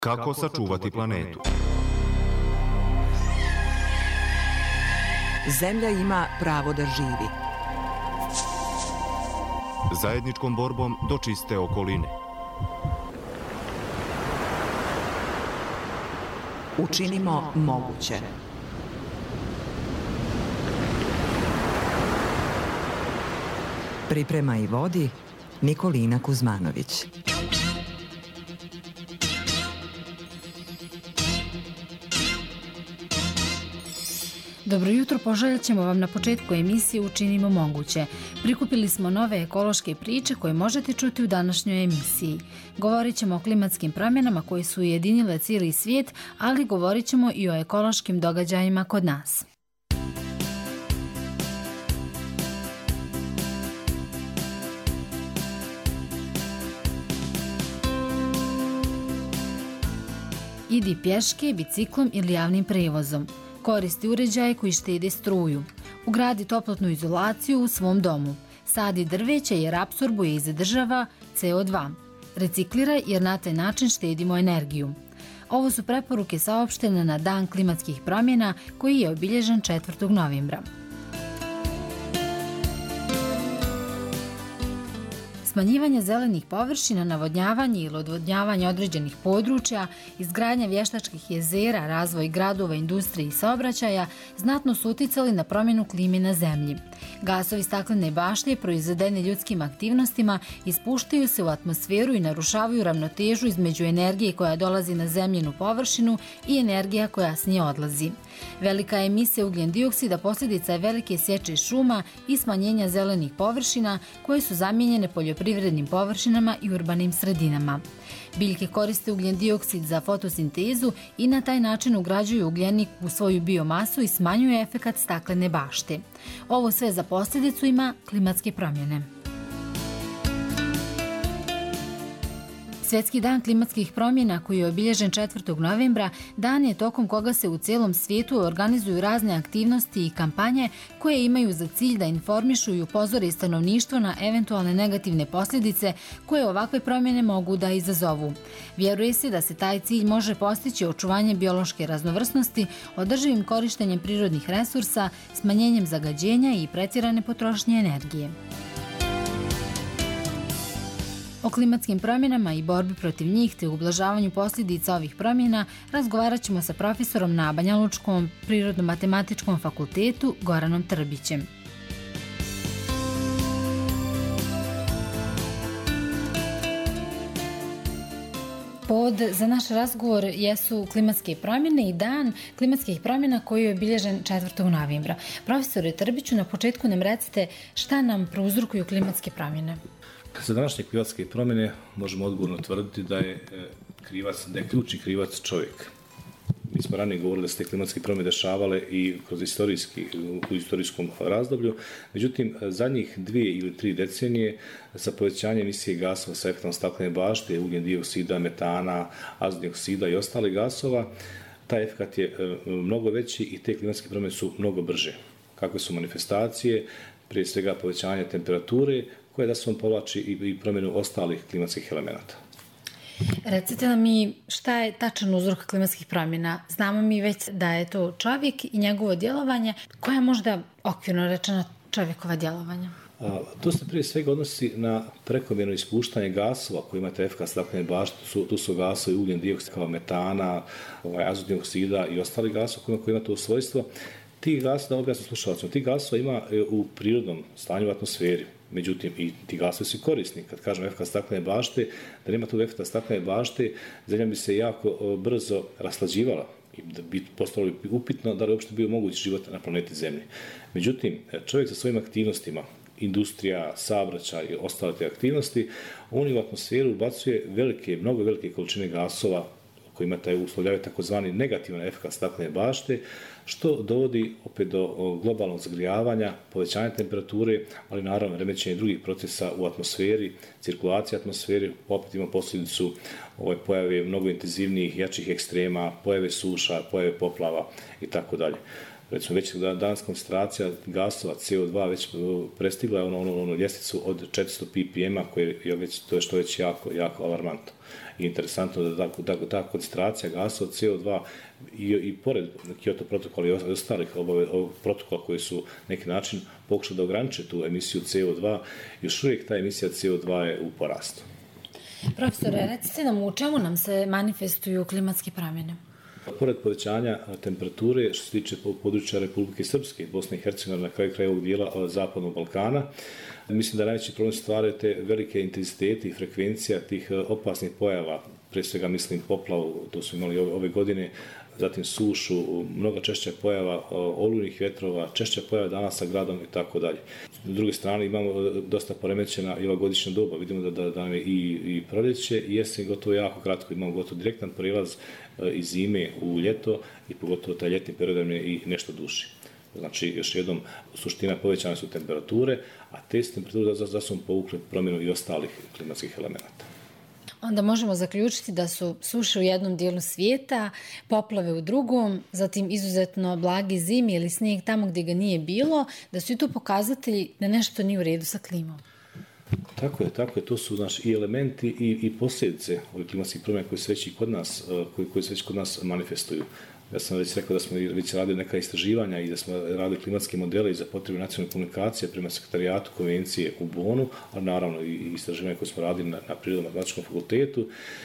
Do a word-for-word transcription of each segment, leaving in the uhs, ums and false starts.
Kako sačuvati planetu? Zemlja ima pravo da živi. Zajedničkom borbom do čiste okoline. Učinimo moguće. Priprema i vodi Nikolina Kuzmanović. Dobro jutro, poželjet ćemo vam na početku emisije Učinimo moguće. Prikupili smo nove ekološke priče koje možete čuti u današnjoj emisiji. Govorit ćemo o klimatskim promjenama koje su ujedinile cijeli svijet, ali govorit ćemo i o ekološkim događajima kod nas. Idi pješke, biciklom ili javnim prevozom. Koristi uređaje koji štede struju. Ugradi toplotnu izolaciju u svom domu. Sadi drveće jer apsorbuje i zadržava C O dva. Recikliraj jer na taj način štedimo energiju. Ovo su preporuke saopštene na Dan klimatskih promjena koji je obilježen četvrtog novembra. Smanjivanje zelenih površina, navodnjavanje ili odvodnjavanje određenih područja, izgradnja vještačkih jezera, razvoj gradova, industrije i saobraćaja znatno su uticali na promjenu klime na zemlji. Gasovi staklene bašte proizvedeni ljudskim aktivnostima ispuštaju se u atmosferu i narušavaju ravnotežu između energije koja dolazi na zemljinu površinu i energija koja s nje odlazi. Velika emisija ugljen dioksida posljedica je velike sječe šuma i smanjenja zelenih površina koje su zamijenjene poljoprivrednim površinama i urbanim sredinama. Biljke koriste ugljen dioksid za fotosintezu i na taj način ugrađuju ugljenik u svoju biomasu i smanjuju efekat staklene bašte. Ovo sve za posljedicu ima klimatske promjene. Svjetski dan klimatskih promjena koji je obilježen četvrtog novembra dan je tokom koga se u cijelom svijetu organizuju razne aktivnosti i kampanje koje imaju za cilj da informišu i upozore stanovništvo na eventualne negativne posljedice koje ovakve promjene mogu da izazovu. Vjeruje se da se taj cilj može postići očuvanjem biološke raznovrsnosti, održivim korištenjem prirodnih resursa, smanjenjem zagađenja i pretjerane potrošnje energije. O klimatskim promjenama i borbi protiv njih te ublažavanju posljedica ovih promjena razgovarat ćemo sa profesorom na Banjalučkom prirodno-matematičkom fakultetu Goranom Trbićem. Povod za naš razgovor jesu klimatske promjene i dan klimatskih promjena koji je obilježen četvrtog novembra. Profesore Trbiću, na početku nam recite šta nam prouzrokuju klimatske promjene. Za današnje klimatske promjene možemo odgovorno tvrditi da je krivac, da je ključni krivac čovjek. Mi smo ranije govorili da se te klimatske promjene dešavale i kroz istorijski, u istorijskom razdoblju, međutim zadnjih dvije ili tri decenije sa povećanjem emisije gasova sa efektom staklene bašte, ugljen dioksida, metana, azotnog dioksida i ostalih gasova, taj efekt je mnogo veći i te klimatske promjene su mnogo brže. Kakve su manifestacije, prije svega povećanje temperature, koje da se on povlači i promjenu ostalih klimatskih elemenata. Recite nam mi šta je tačan uzrok klimatskih promjena. Znamo mi već da je to čovjek i njegovo djelovanje. Koja je možda okvirno rečena čovjekova djelovanja? A, to se prije svega odnosi na prekomjerno ispuštanje gasova koji imate efekt staklene bašte. Tu, tu su gasovi ugljen dioksid kao metana, ovaj, azotnog dioksida i ostali gasovi koji, koji ima to svojstvo. Ti gasova, da objasnim slušalcima, ti gasova ima u prirodnom stanju u atmosferi. Međutim, i ti gasovi su korisni. Kad kažemo efekt staklene bašte, da nema tu efekta staklene bašte, zemlja bi se jako brzo raslađivala i da bi postalo upitno da li uopšte bio mogući život na planeti Zemlji. Međutim, čovjek sa svojim aktivnostima, industrija, saobraćaj i ostale te aktivnosti, on u atmosferu ubacuje velike, mnogo velike količine gasova kojima taj uslovljavaju takozvani negativan efekt staklene bašte, što dovodi opet do globalnog zagrijavanja, povećanja temperature, ali naravno remećenje drugih procesa u atmosferi, cirkulacija atmosfere, opet ima posljedicu ove pojave mnogo intenzivnijih, jačih ekstrema, pojave suša, pojave poplava i tako dalje. recimo već danas koncentracija gasova C O dva već prestigla ono, ono, ono ljestvicu od četiristo ppm-a koje je već, to je što već jako, jako alarmantno. I interesantno da ta, ta, ta koncentracija gasa od C O dva i, i pored Kyoto protokola i ostalih obave, protokola koji su neki način pokušali da ograniče tu emisiju C O dva, još uvijek ta emisija C O dva je u porastu. Profesore, recite nam u čemu nam se manifestuju klimatske promjene? Pored povećanja temperature, što se tiče područja Republike Srpske, Bosne i Hercegovine, na kraju kraja ovog dijela Zapadnog Balkana, mislim da najveći problem stvaraju te velike intenzitete i frekvencija tih opasnih pojava, prije svega mislim poplavu, to smo imali ove, ove godine, zatim sušu, mnogo češća pojava olujnih vjetrova, češća pojava dana sa gradom i tako dalje. S druge strane imamo dosta poremećena i ovogodišnja doba, vidimo da, da, da nam je i, i proljeće i jesen gotovo jako kratko, imamo gotovo direktan prilaz iz zime u ljeto i pogotovo taj ljetni period je i nešto duži. Znači, još jednom, suština povećane su temperature, a te temperature za, za su povukle promjenu i ostalih klimatskih elemenata. Onda možemo zaključiti da su suše u jednom dijelu svijeta, poplave u drugom, zatim izuzetno blagi zimi ili snijeg tamo gdje ga nije bilo, da su i to pokazatelji da nešto nije u redu sa klimom. Tako je, tako je. To su znači, i elementi i, i posljedice ovih klimatskih promjena koji se već i kod nas, koji, koji se već kod nas manifestuju. Ja sam već rekao da smo već radili neka istraživanja i da smo radili klimatske modele i za potrebe nacionalne komunikacije prema sekretarijatu konvencije u Bonu, a naravno i istraživanja koje smo radili na, na Prirodno-matematičkom fakultetu.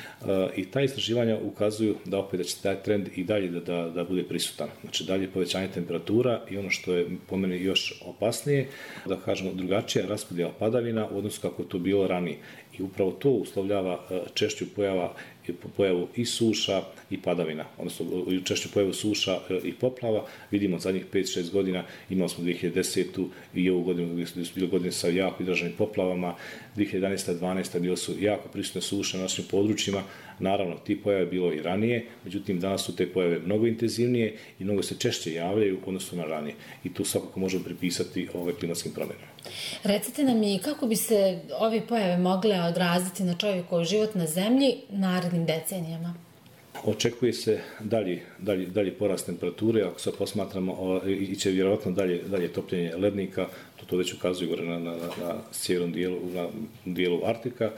I ta istraživanja ukazuju da opet da će taj trend i dalje da, da, da bude prisutan. Znači dalje povećanje temperatura i ono što je po meni još opasnije, da kažemo drugačija raspodjela padavina u odnosu kako je to bilo ranije. I upravo to uslovljava češću pojava, pojavu i suša i padavina, odnosno češću pojavu suša i poplava. Vidimo od zadnjih pet šest godina, imali smo dvije hiljade desete. i ovu godinu, gdje su bile godine sa jako izraženim poplavama, dvije hiljade jedanaeste. dvanaeste. bile su jako prisutne suše na našim područjima. Naravno, ti pojave je bilo i ranije, međutim, danas su te pojave mnogo intenzivnije i mnogo se češće javljaju u odnosu na ranije. I tu svakako možemo pripisati ove klimatskim promjenama. Recite nam i kako bi se ove pojave mogle odraziti na čovjekov život na zemlji narednim decenijama? Očekuje se dalji, dalji, dalji porast temperature, ako se posmatramo, i će vjerovatno dalje, dalje topljenje lednika, to, to već ukazuje gore na, na, na sjevernom dijelu, na dijelu Arktika.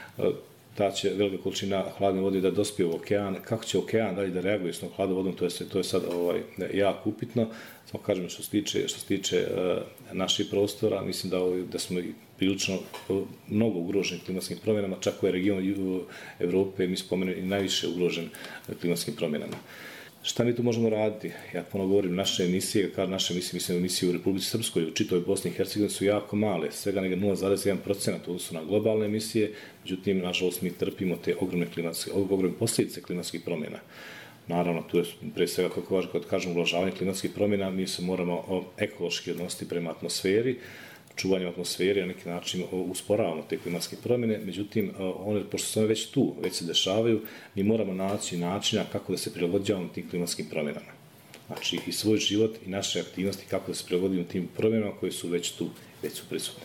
Ta će velika količina hladne vode da dospije u okean. Kako će okean dalje da reaguje s tom hladnom vodom, to je, to je sad ovaj, jako upitno. Samo kažem što se tiče, što se tiče uh, naših prostora, mislim da, ovaj, da smo prilično mnogo ugroženi klimatskim promjenama, čak u regionu Evrope mi spomenuli i najviše ugrožen klimatskim promjenama. Šta mi tu možemo raditi? Ja ponovno govorim, naše emisije, kao naše emisije, mislim emisije u Republici Srpskoj, u čitavoj Bosni i Hercegovini su jako male, svega neka nula zarez jedan posto u odnosu na globalne emisije, međutim, nažalost, mi trpimo te ogromne klimatske, ogromne posljedice klimatskih promjena. Naravno, tu je pre svega, kako važno, kad kažem ublažavanje klimatskih promjena, mi se moramo ekološki odnositi prema atmosferi, čuvanjem atmosfere, na neki način usporavamo te klimatske promjene, međutim, one, pošto su one već tu, već se dešavaju, mi moramo naći načina kako da se prilagođavamo tim klimatskim promjenama. Znači, i svoj život i naše aktivnosti kako da se prilagodimo tim promjenama koje su već tu, već su prisutne.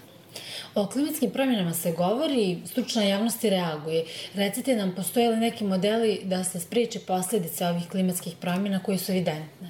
O klimatskim promjenama se govori, stručna javnost reaguje. Recite nam, postoje li neki modeli da se spriječe posljedice ovih klimatskih promjena koje su evidentne?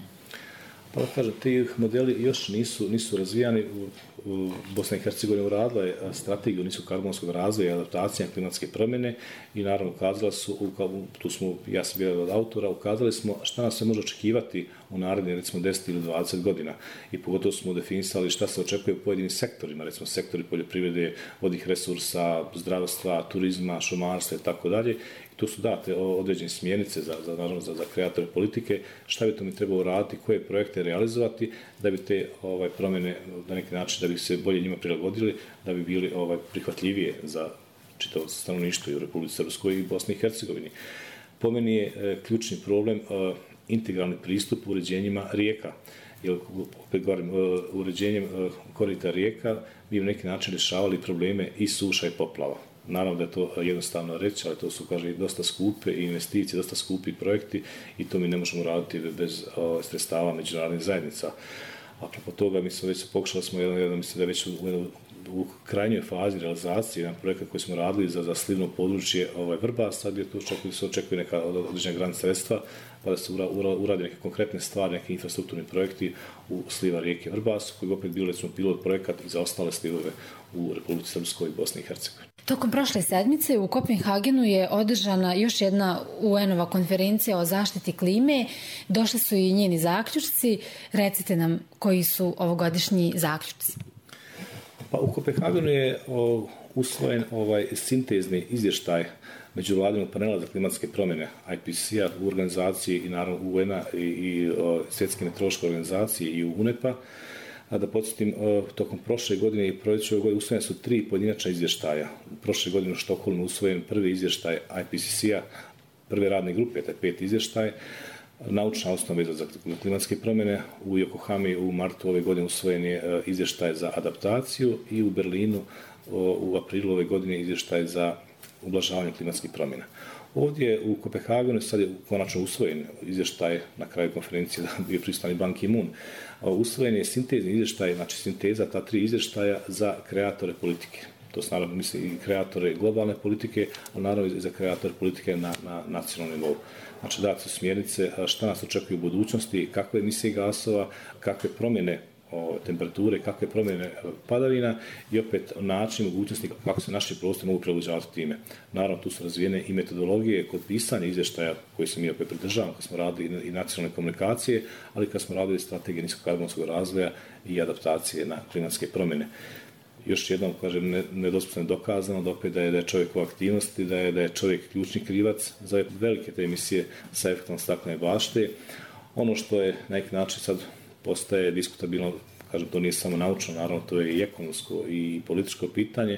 Pa da kažem, ti modeli još nisu, nisu razvijani. U Bosna i Hercegovina uradila je strategiju niskokarbonskog razvoja i adaptacije na klimatske promjene i naravno ukazala su, tu smo, ja sam bio od autora, ukazali smo šta nas se može očekivati u narednih recimo deset ili dvadeset godina i pogotovo smo definisali šta se očekuje u pojedinim sektorima, recimo sektori poljoprivrede, vodnih resursa, zdravstva, turizma, šumarstva i tako dalje. Tu su date određene smjernice za, za, naravno, za, za kreatore politike, šta bi to mi trebalo raditi, koje projekte realizovati, da bi te ovaj, promjene na neki način, da bi se bolje njima prilagodili, da bi bili ovaj, prihvatljivije za čitavo stanovništvo i u Republici Srpskoj i Bosni i Hercegovini. Po meni je e, ključni problem e, integralni pristup uređenjima rijeka. Jer, opet govorim, e, uređenjem e, korita rijeka bi na neki način rješavali probleme i suša i poplava. Naravno da je to jednostavno reći, ali to su, kaže, dosta skupe investicije, dosta skupi projekti i to mi ne možemo raditi bez o, sredstava međunarodnih zajednica. A po toga, mislim, već pokušali smo, jedan, jedan, mislim da je već u, u krajnjoj fazi realizacije na projekat koji smo radili za, za slivno područje ovaj, Vrbasa, gdje tu očekuje, se očekuje neka određena grana sredstva, pa da se ura, ura, uradi neke konkretne stvari, neki infrastrukturni projekti u sliva rijeke Vrbasu, koji bi opet bio recimo pilot projekat i za ostale slivove u Republici Srpskoj i Bosni i Hercegovini. Tokom prošle sedmice u Kopenhagenu je održana još jedna U N-ova konferencija o zaštiti klime. Došli su i njeni zaključci. Recite nam koji su ovogodišnji zaključci. Pa u Kopenhagenu je o, usvojen ovaj sintezni izvještaj međuvladinog panela za klimatske promjene I P C C-a u organizaciji i naravno U N-a i, i o, Svjetske meteorološke organizacije i U N E P-a. A da podsjetim, tokom prošle godine i proljeće ove godine usvojene su tri pojedinačna izvještaja. U prošle godine u Štokholmu usvojen prvi izvještaj I P C C-a, prve radne grupe, taj pet izvještaj, naučna osnova za klimatske promjene. U Yokohami u martu ove godine usvojen je izvještaj za adaptaciju i u Berlinu u aprilu ove godine izvještaj za ublažavanje klimatskih promjena. Ovdje u Kopenhagenu sad je konačno usvojen izvještaj na kraju konferencije da bio prisutan i Ban Ki-moon. Usvojen je sintezni izvještaj, znači sinteza ta tri izvještaja za kreatore politike. To su naravno misli i kreatore globalne politike, ali naravno i za kreatore politike na, na nacionalnom nivou. Znači dati su smjernice šta nas očekuje u budućnosti, kakve emisije gasova, kakve promjene o temperature, kakve promjene padavina i opet način, mogućnosti kako se naši prostori mogu prilagođavati time. Naravno, tu su razvijene i metodologije kod pisanja izvještaja koje se mi opet pridržavamo, kad smo radili i nacionalne komunikacije, ali kad smo radili strategije niskokarbonskog razvoja i adaptacije na klimatske promjene. Još jednom, kažem, nedostupno dokazano da opet da je, da je čovjek u aktivnosti, da je, da je čovjek ključni krivac za velike te emisije sa efektom staklene bašte. Ono što je na neki način sad postaje diskutabilno, kažem, to nije samo naučno, naravno, to je i ekonomsko i političko pitanje.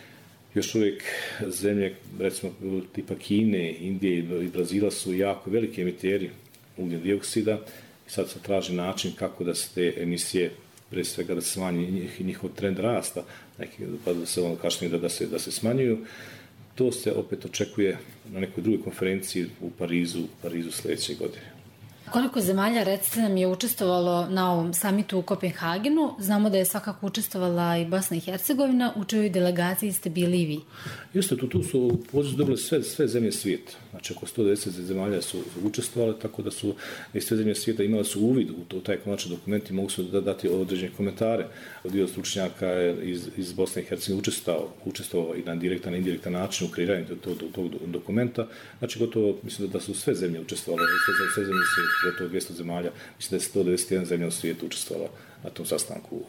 Još uvijek zemlje, recimo, tipa Kine, Indije i Brazila su jako veliki emiteri ugljen dioksida i sad se traži način kako da se te emisije, pre svega da se smanji njihov trend rasta, neki, pa da se ono kasnije da, da, se, da se smanjuju. To se opet očekuje na nekoj drugoj konferenciji u Parizu, u Parizu sljedeće godine. Koliko zemalja, recite nam, je učestvovalo na ovom samitu u Kopenhagenu? Znamo da je svakako učestvovala i Bosna i Hercegovina, u čijoj delegaciji ste bili i vi. Jeste, tu, tu su poziv dobili sve, sve zemlje svijeta. Znači, oko sto devedeset zemalja su učestvovali, tako da su i sve zemlje svijeta imali su uvid u, to, u taj konačni dokument i mogu su da dati određene komentare. Dio stručnjaka iz, iz Bosne i Hercegovine učestvovao, učestvovao i na direktan i indirektan način u kreiranju tog, tog, tog dokumenta. Znači, gotovo, mislim da su sve zemlje učestvovale, sve, sve zemlje svijeta. Gotovo dvjesto zemalja, mislim da je sto devedeset jedna zemlja u svijetu učestvovala na tom sastanku.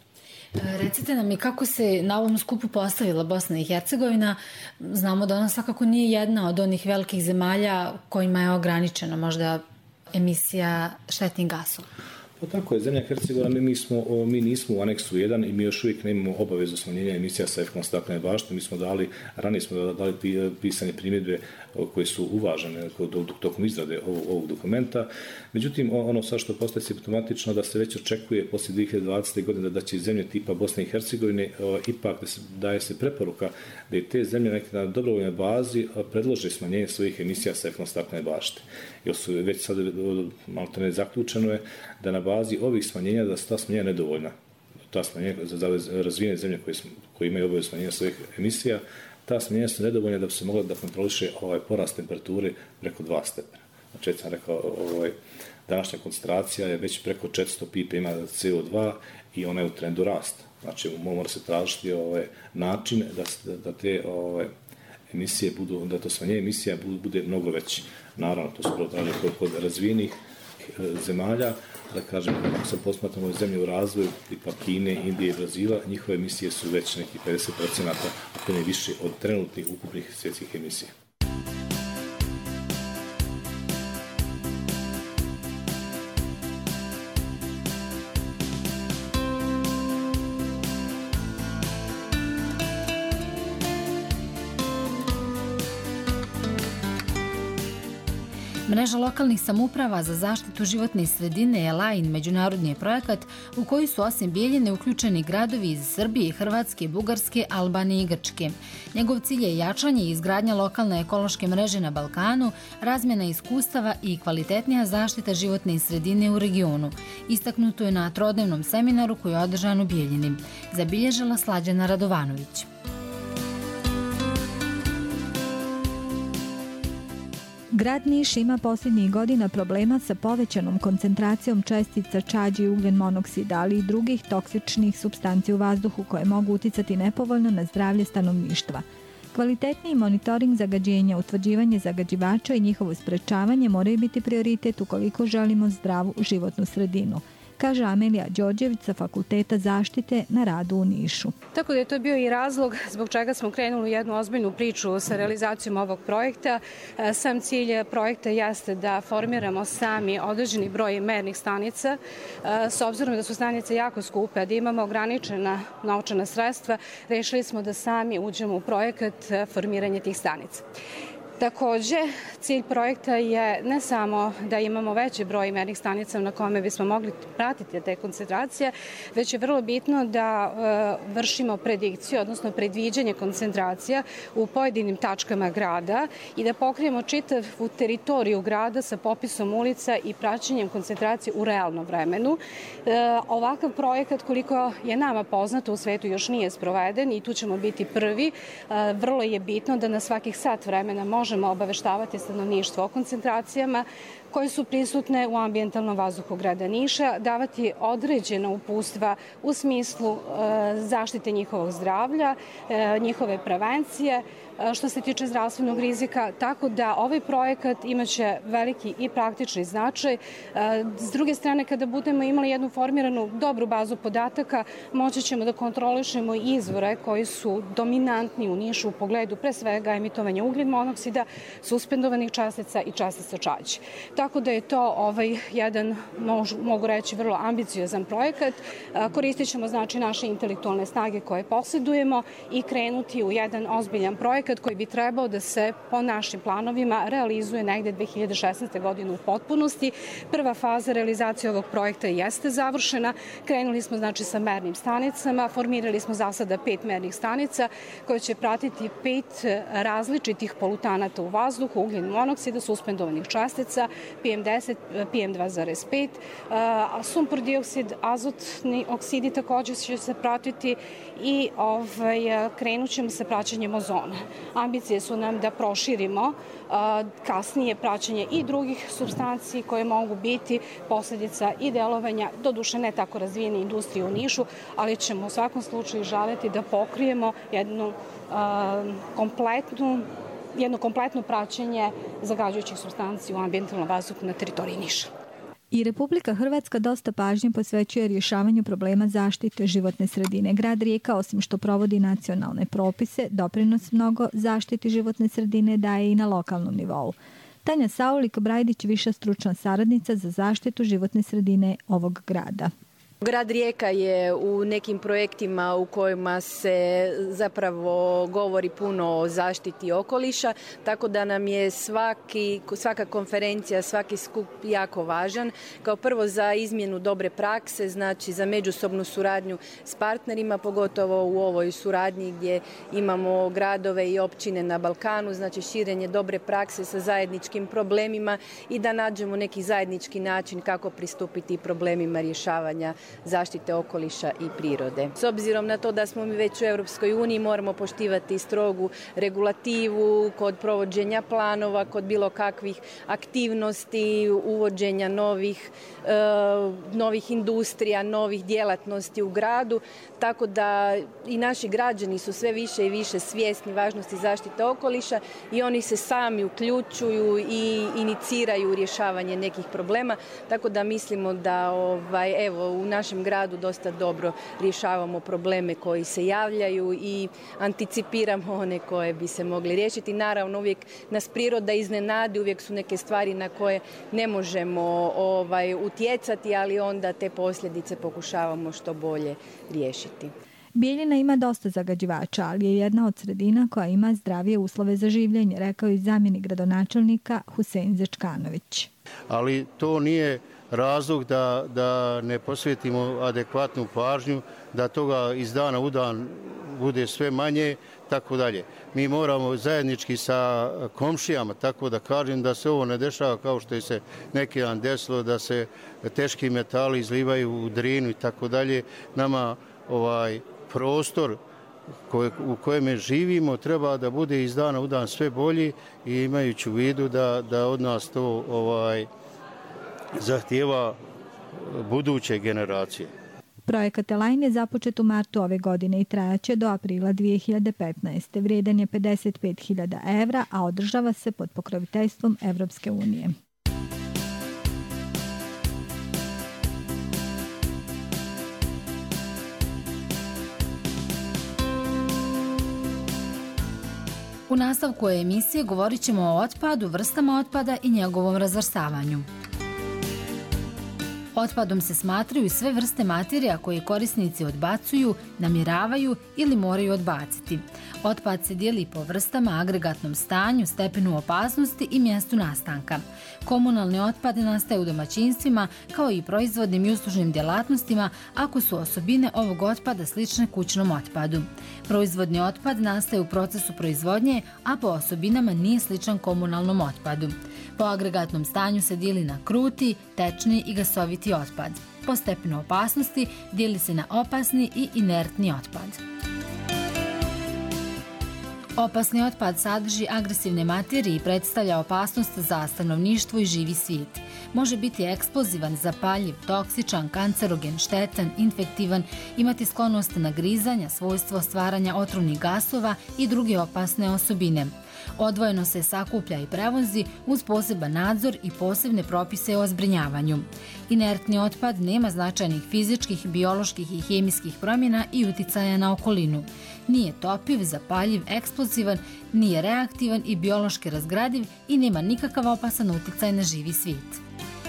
Recite nam i kako se na ovom skupu postavila Bosna i Hercegovina. Znamo da ona svakako nije jedna od onih velikih zemalja kojima je ograničena možda emisija štetnih gasova. Pa tako je, zemlja Hercegovina, mi, smo, mi nismo u aneksu jedan i mi još uvijek nemamo obavezu smanjenja emisija sa efektom staklene bašte. Mi smo dali, ranije smo dali pisane primjedbe koje su uvažene tokom izrade ovog, ovog dokumenta. Međutim, ono sad što postaje simptomatično da se već očekuje poslije dvije hiljade dvadesete. godine da će zemlje tipa Bosne i Hercegovine ipak da se daje se preporuka da i te zemlje na dobrovoljnoj bazi predlože smanjenje svojih emisija sa efektom staklene bašte. Jer su već sad malo to ne zaključeno je da na bazi ovih smanjenja da su ta smanjenja nedovoljna. Ta smanjenja za razvijene zemlje koje, koje imaju obavezu smanjenja svojih emisija, ta smanjenja su nedovoljna da bi se mogla da kontroliše ovaj porast temperature preko dva stepena. Znači, sam rekao, ovaj, današnja koncentracija je već preko četiristo ppm C O dva i ona je u trendu rasta. Znači, mora se tražiti ovaj, način da, da te ovaj, emisije budu, da to smanjenje emisija bude, bude mnogo veći. Naravno, to se prvo traži kod, kod razvijenih zemalja, da kažem, ako se posmatramo zemlje u razvoju, tipa Kine, Indije i Brazila, njihove emisije su već neki pedeset posto, ako ne više od trenutnih ukupnih svjetskih emisija. Mreža lokalnih samouprava za zaštitu životne sredine je Lajin međunarodni projekat u koji su osim Bijeljine uključeni gradovi iz Srbije, Hrvatske, Bugarske, Albanije i Grčke. Njegov cilj je jačanje i izgradnja lokalne ekološke mreže na Balkanu, razmjena iskustava i kvalitetnija zaštita životne sredine u regionu. Istaknuto je na trodnevnom seminaru koji je održan u Bijeljini. Zabilježila Slađana Radovanović. Grad Niš ima posljednjih godina problema sa povećanom koncentracijom čestica čađi i ugljen monoksida, ali i drugih toksičnih supstanci u vazduhu koje mogu uticati nepovoljno na zdravlje stanovništva. Kvalitetniji monitoring zagađenja, utvrđivanje zagađivača i njihovo sprečavanje moraju biti prioritet ukoliko želimo zdravu životnu sredinu, kaže Amelija Đorđević sa Fakulteta zaštite na radu u Nišu. Tako da je to bio i razlog zbog čega smo krenuli u jednu ozbiljnu priču sa realizacijom ovog projekta. Sam cilj projekta jeste da formiramo sami određeni broj mernih stanica. S obzirom da su stanice jako skupe, da imamo ograničena novčana sredstva, rešili smo da sami uđemo u projekat formiranja tih stanica. Takođe, cilj projekta je ne samo da imamo veći broj mernih stanica na kome bismo mogli pratiti te koncentracije, već je vrlo bitno da e, vršimo predikciju, odnosno predviđanje koncentracija u pojedinim tačkama grada i da pokrijemo čitavu teritoriju grada sa popisom ulica i praćenjem koncentracije u realnom vremenu. E, ovakav projekat, koliko je nama poznato, u svetu još nije sproveden i tu ćemo biti prvi. E, vrlo je bitno da na svakih sat vremena možemo možemo obaveštavati stanovništvo o koncentracijama koje su prisutne u ambijentalnom vazduhu grada Niša, davati određena uputstva u smislu e, zaštite njihovog zdravlja, e, njihove prevencije, e, što se tiče zdravstvenog rizika, tako da ovaj projekat imaće veliki i praktični značaj. E, s druge strane, kada budemo imali jednu formiranu dobru bazu podataka, moći ćemo da kontrolišemo izvore koji su dominantni u Nišu u pogledu pre svega emitovanja ugljen monoksida, suspendovanih čestica i čestica čađi. Tako da je to ovaj jedan, mogu reći, vrlo ambiciozan projekat. Koristit ćemo znači naše intelektualne snage koje posjedujemo i krenuti u jedan ozbiljan projekat koji bi trebao da se po našim planovima realizuje negde dve hiljade šesnaeste. godine u potpunosti. Prva faza realizacije ovog projekta jeste završena. Krenuli smo znači sa mernim stanicama, formirali smo za sada pet mernih stanica koje će pratiti pet različitih polutanata u vazduhu, ugljen monoksida, suspendovanih čestica, P M deset, P M dva zarez pet, sumpor dioksid, azotni oksidi također će se pratiti i ovaj, krenut ćemo sa praćenjem ozona. Ambicije su nam da proširimo kasnije praćenje i drugih supstanci koje mogu biti posljedica i delovanja, doduše ne tako razvijene industrije u Nišu, ali ćemo u svakom slučaju želeti da pokrijemo jednu kompletnu jedno kompletno praćenje zagađujućih supstanci u ambijentalnom vazduhu na teritoriji Niša. I Republika Hrvatska dosta pažnje posvećuje rješavanju problema zaštite životne sredine. Grad Rijeka, osim što provodi nacionalne propise, doprinos mnogo zaštiti životne sredine daje i na lokalnom nivou. Tanja Saulik-Brajdić, viša stručna saradnica za zaštitu životne sredine ovog grada. Grad Rijeka je u nekim projektima u kojima se zapravo govori puno o zaštiti okoliša, tako da nam je svaki, svaka konferencija, svaki skup jako važan. Kao prvo za izmjenu dobre prakse, znači za međusobnu suradnju s partnerima, pogotovo u ovoj suradnji gdje imamo gradove i općine na Balkanu, znači širenje dobre prakse sa zajedničkim problemima i da nađemo neki zajednički način kako pristupiti problemima rješavanja zaštite okoliša i prirode. S obzirom na to da smo mi već u Europskoj uniji, moramo poštivati strogu regulativu kod provođenja planova, kod bilo kakvih aktivnosti, uvođenja novih, e, novih industrija, novih djelatnosti u gradu, tako da i naši građani su sve više i više svjesni važnosti zaštite okoliša i oni se sami uključuju i iniciraju rješavanje nekih problema, tako da mislimo da ovaj, evo, u našem gradu dosta dobro rješavamo probleme koji se javljaju i anticipiramo one koje bi se mogli riješiti. Naravno, uvijek nas priroda iznenadi, uvijek su neke stvari na koje ne možemo ovaj, utjecati, ali onda te posljedice pokušavamo što bolje riješiti. Bijeljina ima dosta zagađivača, ali je jedna od sredina koja ima zdravije uslove za življenje, rekao je zamjenik gradonačelnika Husein Zečkanović. Ali to nije razlog da, da ne posvetimo adekvatnu pažnju, da toga iz dana u dan bude sve manje, tako dalje. Mi moramo zajednički sa komšijama, tako da kažem, da se ovo ne dešava kao što je se neki dan desilo, da se teški metali izlivaju u Drinu i tako dalje. Nama ovaj prostor koje, u kojem živimo treba da bude iz dana u dan sve bolji i imajući u vidu da, da od nas to ovaj zahtijeva buduće generacije. Projekat Elaine je započet u martu ove godine i trajaće do aprila dvije hiljade petnaeste. Vrijedan je pedeset pet hiljada evra, a održava se pod pokroviteljstvom Evropske unije. U nastavku ove emisije govorit ćemo o otpadu, vrstama otpada i njegovom razvrstavanju. Otpadom se smatraju sve vrste materija koje korisnici odbacuju, namjeravaju ili moraju odbaciti. Otpad se dijeli po vrstama, agregatnom stanju, stepenu opasnosti i mjestu nastanka. Komunalni otpad nastaje u domaćinstvima kao i proizvodnim i uslužnim djelatnostima ako su osobine ovog otpada slične kućnom otpadu. Proizvodni otpad nastaje u procesu proizvodnje, a po osobinama nije sličan komunalnom otpadu. Po agregatnom stanju se dijeli na kruti, tečni i gasoviti otpad. Po stepenu opasnosti dijeli se na opasni i inertni otpad. Opasni otpad sadrži agresivne materije i predstavlja opasnost za stanovništvo i živi svijet. Može biti eksplozivan, zapaljiv, toksičan, kancerogen, štetan, infektivan, imati sklonost na grizanja, svojstvo stvaranja otrovnih gasova i druge opasne osobine. Odvojeno se sakuplja i prevozi uz poseban nadzor i posebne propise o zbrinjavanju. Inertni otpad nema značajnih fizičkih, bioloških i hemijskih promjena i uticaja na okolinu. Nije topiv, zapaljiv, eksplozivan, nije reaktivan i biološki razgradiv i nema nikakav opasan uticaj na živi svijet.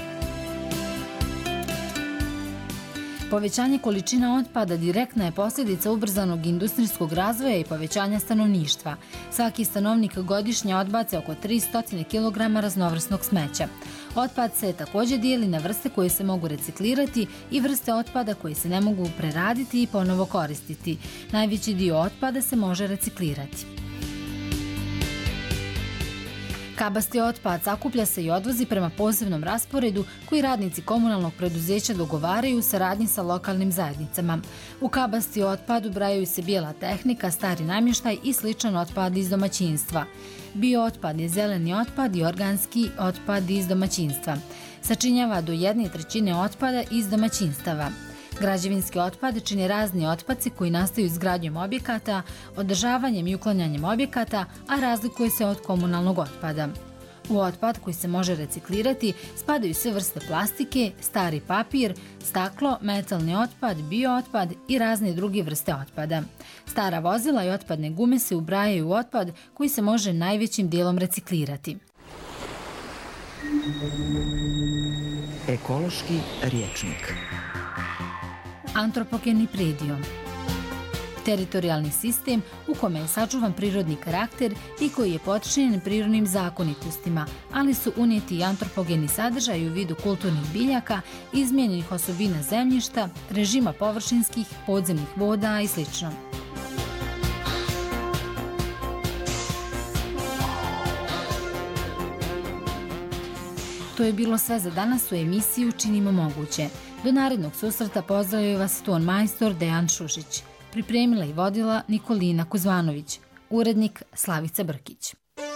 Povećanje količina otpada direktna je posljedica ubrzanog industrijskog razvoja i povećanja stanovništva. Svaki stanovnik godišnje odbaci oko tristo kilograma raznovrsnog smeća. Otpad se također dijeli na vrste koje se mogu reciklirati i vrste otpada koje se ne mogu preraditi i ponovo koristiti. Najveći dio otpada se može reciklirati. Kabasti otpad sakuplja se i odvozi prema posebnom rasporedu koji radnici komunalnog preduzeća dogovaraju u saradnji sa lokalnim zajednicama. U kabasti otpad ubrajaju se bijela tehnika, stari namještaj i sličan otpad iz domaćinstva. Biootpad je zeleni otpad i organski otpad iz domaćinstva. Sačinjava do jedne trećine otpada iz domaćinstava. Građevinski otpad čine razni otpadci koji nastaju izgradnjom objekata, održavanjem i uklanjanjem objekata, a razlikuje se od komunalnog otpada. U otpad koji se može reciklirati spadaju sve vrste plastike, stari papir, staklo, metalni otpad, biootpad i razne druge vrste otpada. Stara vozila i otpadne gume se ubrajaju u otpad koji se može najvećim dijelom reciklirati. Ekološki rječnik. Antropogeni predio. Teritorijalni sistem u kome je sačuvan prirodni karakter i koji je potčinjen prirodnim zakonitostima, ali su unijeti i antropogeni sadržaj u vidu kulturnih biljaka, izmijenjenih osobina zemljišta, režima površinskih, podzemnih voda i sl. To je bilo sve za danas u emisiji Učinimo moguće. Do narednog susreta pozdravljaju vas ton majstor Dejan Šušić. Pripremila i vodila Nikolina Kuzmanović. Urednik Slavica Brkić.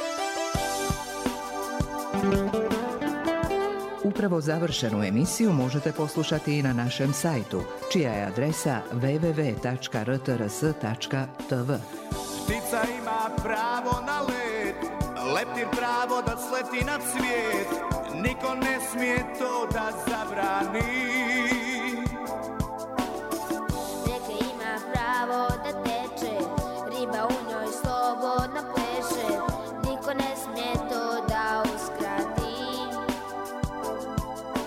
Upravo završenu emisiju možete poslušati i na našem sajtu, čija je adresa w w w tačka r t r s tačka t v. Ptica ima pravo na let, leptir pravo da sleti nad svijet, niko ne smije to da zabrani. Rijeka ima pravo da teče, riba u njoj slobodno pleše, niko ne smije to da uskrati.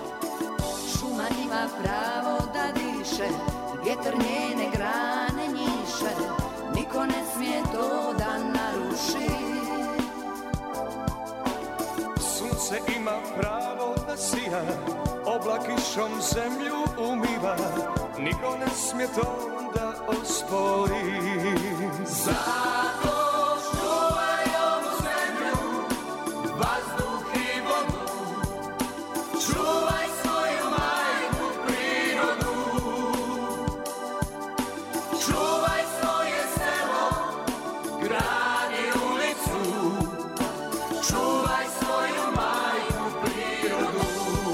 Šuma ima pravo da diše, vjetar njene grane njih. kiše, niko ne smije to da naruši. Sunce ima pravo da sija, oblak kišom zemlju umiva, niko ne smije to da ospori. Zato čuvaj ovu zemlju, vazduh i vodu, čuvaj svoju majku prirodu, čuvaj svoje selo, grad i ulicu, čuvaj svoju majku prirodu.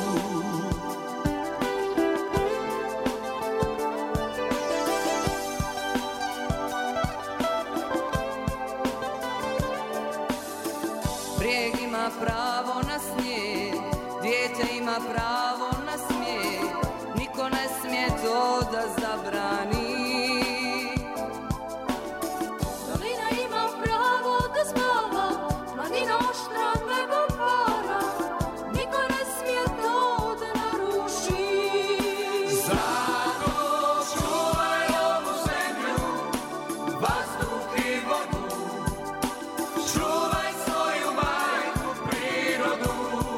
Brijeg ima pravo na snijeg, dijete ima pravo na smijeh, niko ne smije to da zabrani. Dolina ima pravo da spava, planina oštra nego para, niko ne smije to da naruši. Zato čuvaj ovu zemlju, vazduh i vodu, čuvaj svoju majku prirodu,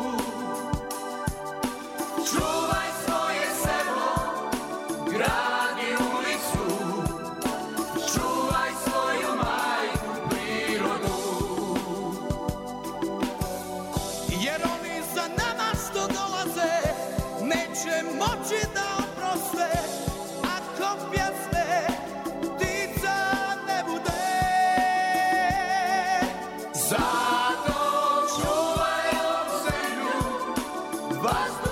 čuvaj svoje selo, grad i ulicu, čuvaj svoju majku prirodu. Jer oni za nama što dolaze neće moći da oproste, ako pjesme ptica ne bude. Zato čuvaj ovu zemlju, vazduh